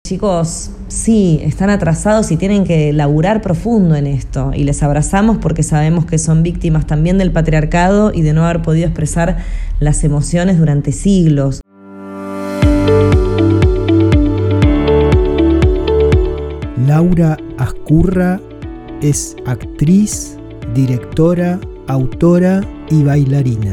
chicos, sí, están atrasados y tienen que laburar profundo en esto. Y les abrazamos porque sabemos que son víctimas también del patriarcado y de no haber podido expresar las emociones durante siglos. Laura Ascurra es actriz, directora, autora y bailarina.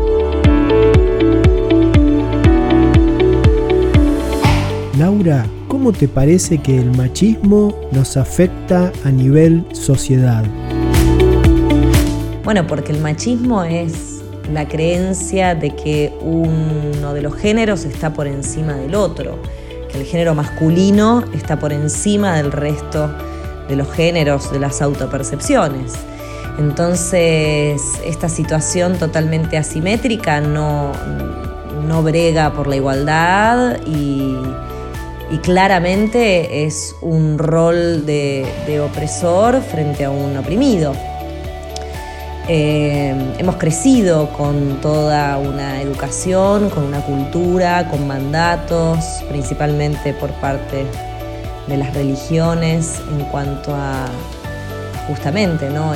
Laura, ¿cómo te parece que el machismo nos afecta a nivel sociedad? Bueno, porque el machismo es la creencia de que uno de los géneros está por encima del otro, que el género masculino está por encima del resto de los géneros, de las autopercepciones. Entonces, esta situación totalmente asimétrica no brega por la igualdad y claramente es un rol de opresor frente a un oprimido. Hemos crecido con toda una educación, con una cultura, con mandatos, principalmente por parte de las religiones en cuanto a justamente, ¿no?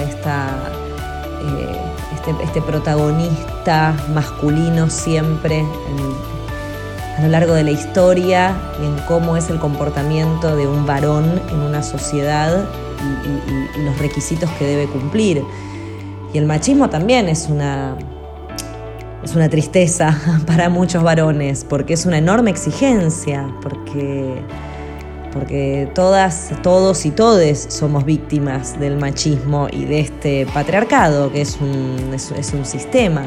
Este protagonista masculino siempre a lo largo de la historia, en cómo es el comportamiento de un varón en una sociedad y los requisitos que debe cumplir. Y el machismo también es una tristeza para muchos varones, porque es una enorme exigencia, porque todos y todes somos víctimas del machismo y de este patriarcado, que es un sistema.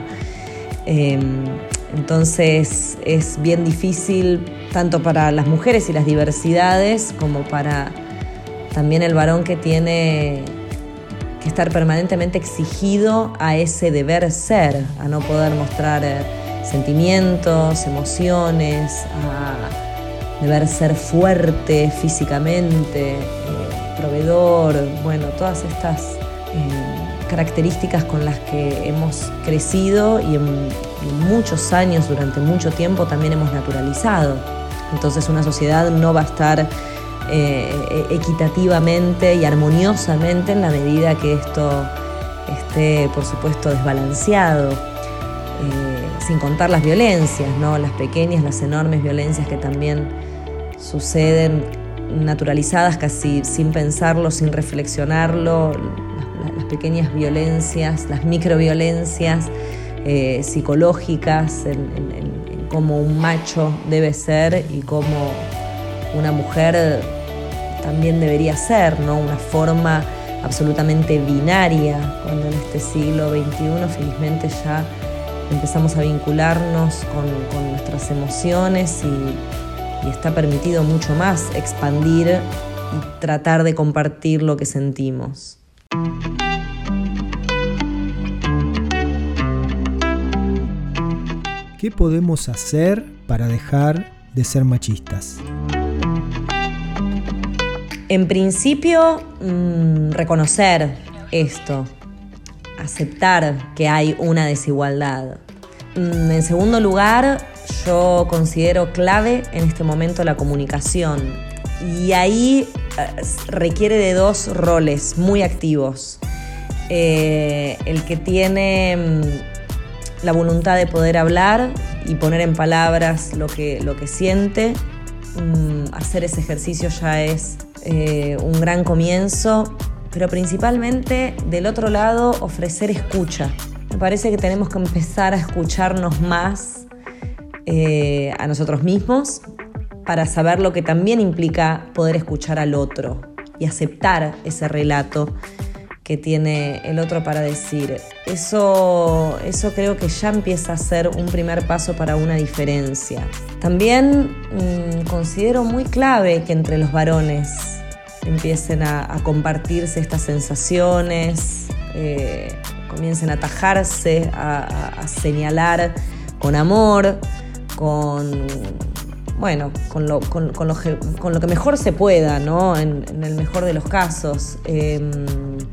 Entonces es bien difícil tanto para las mujeres y las diversidades como para también el varón que tiene que estar permanentemente exigido a ese deber ser, a no poder mostrar sentimientos, emociones, a deber ser fuerte físicamente, proveedor, bueno, todas estas características con las que hemos crecido y en muchos años, durante mucho tiempo, también hemos naturalizado. Entonces una sociedad no va a estar equitativamente y armoniosamente en la medida que esto esté, por supuesto, desbalanceado, sin contar las violencias, ¿no? Las pequeñas, las enormes violencias que también suceden naturalizadas casi sin pensarlo, sin reflexionarlo, las pequeñas violencias, las microviolencias psicológicas en cómo un macho debe ser y cómo una mujer también debería ser, ¿no? Una forma absolutamente binaria, cuando en este siglo XXI felizmente ya empezamos a vincularnos con nuestras emociones y está permitido mucho más expandir y tratar de compartir lo que sentimos. ¿Qué podemos hacer para dejar de ser machistas? En principio, reconocer esto, aceptar que hay una desigualdad. En segundo lugar, yo considero clave en este momento la comunicación. Y ahí requiere de dos roles muy activos. El que tiene la voluntad de poder hablar y poner en palabras lo que siente. Hacer ese ejercicio ya es un gran comienzo, pero principalmente del otro lado ofrecer escucha. Me parece que tenemos que empezar a escucharnos más a nosotros mismos para saber lo que también implica poder escuchar al otro y aceptar ese relato que tiene el otro para decir. Eso creo que ya empieza a ser un primer paso para una diferencia. También considero muy clave que entre los varones empiecen a compartirse estas sensaciones, comiencen a atajarse, a señalar con amor, con lo que mejor se pueda, ¿no? En el mejor de los casos.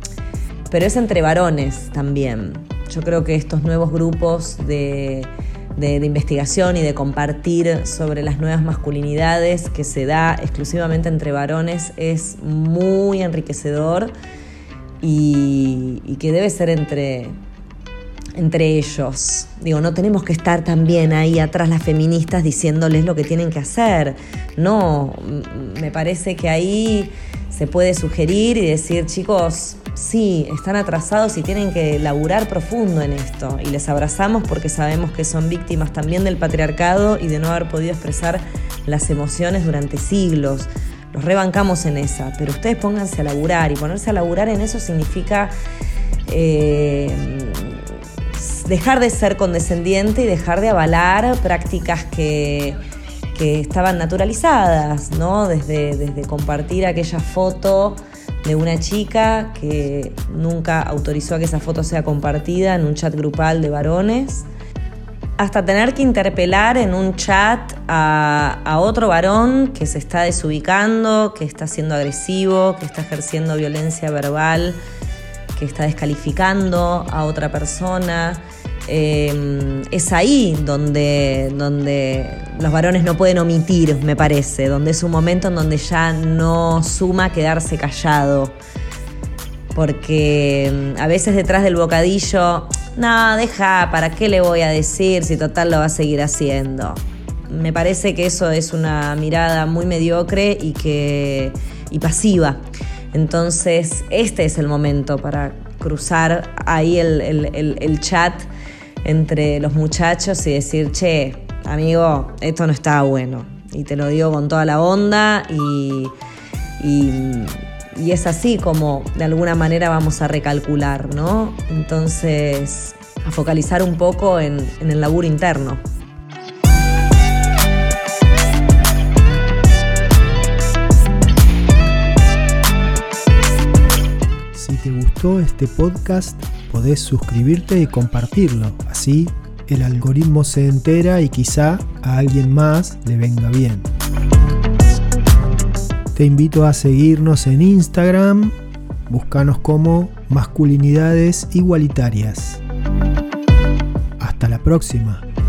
Pero es entre varones también. Yo creo que estos nuevos grupos de de investigación y de compartir sobre las nuevas masculinidades que se da exclusivamente entre varones es muy enriquecedor y que debe ser entre ellos. Digo, no tenemos que estar también ahí atrás las feministas diciéndoles lo que tienen que hacer. No, me parece que ahí se puede sugerir y decir, chicos, sí, están atrasados y tienen que laburar profundo en esto. Y les abrazamos porque sabemos que son víctimas también del patriarcado y de no haber podido expresar las emociones durante siglos. Los rebancamos en esa, pero ustedes pónganse a laburar. Y ponerse a laburar en eso significa dejar de ser condescendiente y dejar de avalar prácticas que estaban naturalizadas, ¿no? Desde compartir aquella foto de una chica que nunca autorizó a que esa foto sea compartida en un chat grupal de varones, hasta tener que interpelar en un chat a otro varón que se está desubicando, que está siendo agresivo, que está ejerciendo violencia verbal, que está descalificando a otra persona. Es ahí donde los varones no pueden omitir, me parece, donde es un momento en donde ya no suma quedarse callado, porque a veces detrás del bocadillo, no, deja, ¿para qué le voy a decir si total lo va a seguir haciendo? Me parece que eso es una mirada muy mediocre y pasiva. Entonces este es el momento para cruzar ahí el chat entre los muchachos y decir, che, amigo, esto no está bueno. Y te lo digo con toda la onda y es así como de alguna manera vamos a recalcular, ¿no? Entonces, a focalizar un poco en el laburo interno. Si te gustó este podcast, podés suscribirte y compartirlo. Así el algoritmo se entera y quizá a alguien más le venga bien. Te invito a seguirnos en Instagram. Búscanos como Masculinidades Igualitarias. Hasta la próxima.